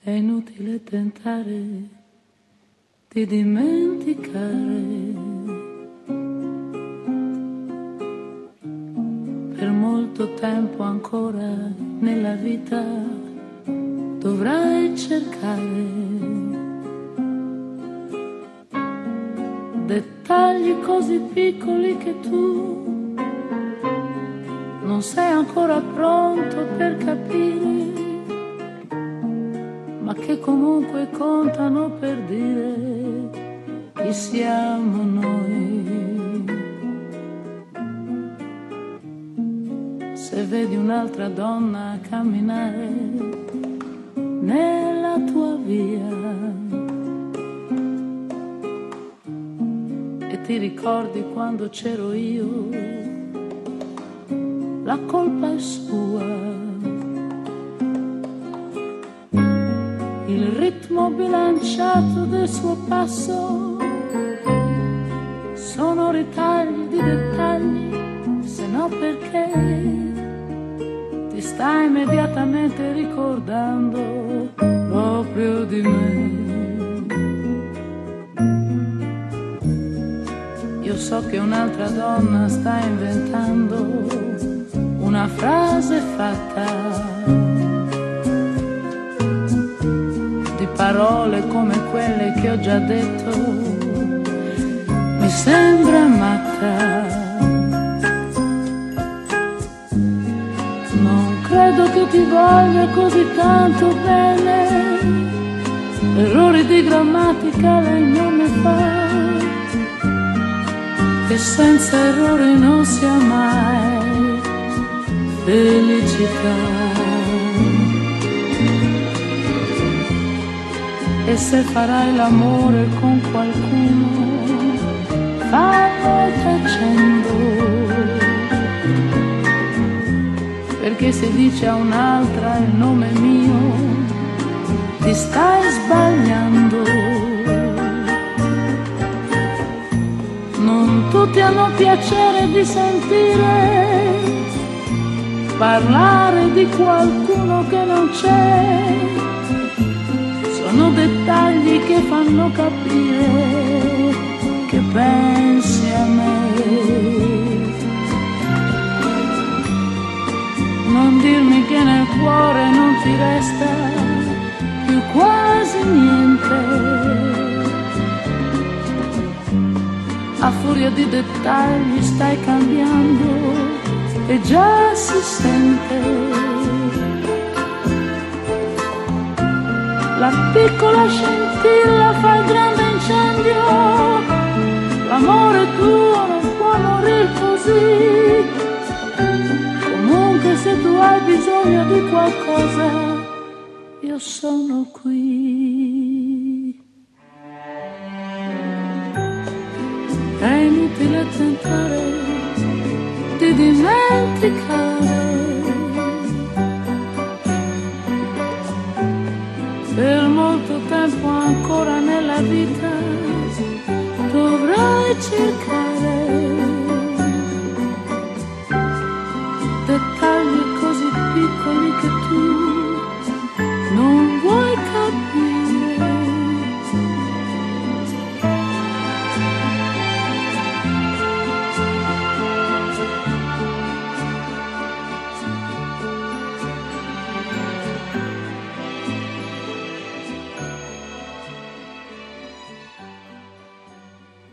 È inutile tentare di dimenticare. Per molto tempo ancora nella vita dovrai cercare dettagli così piccoli che tu non sei ancora pronto per capire, ma che comunque contano per dire chi siamo noi. Se vedi un'altra donna camminare nella tua via e ti ricordi quando c'ero io, la colpa è sua. Il ritmo bilanciato del suo passo sono ritagli di dettagli, se no perché ti stai immediatamente ricordando proprio di me. Io so che un'altra donna sta inventando una frase fatta di parole come quelle che ho già detto. Mi sembra matta. Non credo che ti voglia così tanto bene. Errori di grammatica lei non ne fa, che senza errori non si ha mai felicità. E se farai l'amore con qualcuno, fallo tacendo, perché se dici a un'altra il nome mio, ti stai sbagliando. Non tutti hanno piacere di sentire parlare di qualcuno che non c'è. Sono dettagli che fanno capire che pensi a me. Non dirmi che nel cuore non ti resta più quasi niente. A furia di dettagli stai cambiando e già si sente. La piccola scintilla fa il grande incendio, l'amore tuo non può morire così. Comunque se tu hai bisogno di qualcosa, io sono qui. È inutile tentare di dimenticare. Per molto tempo ancora nella vita dovrai cercare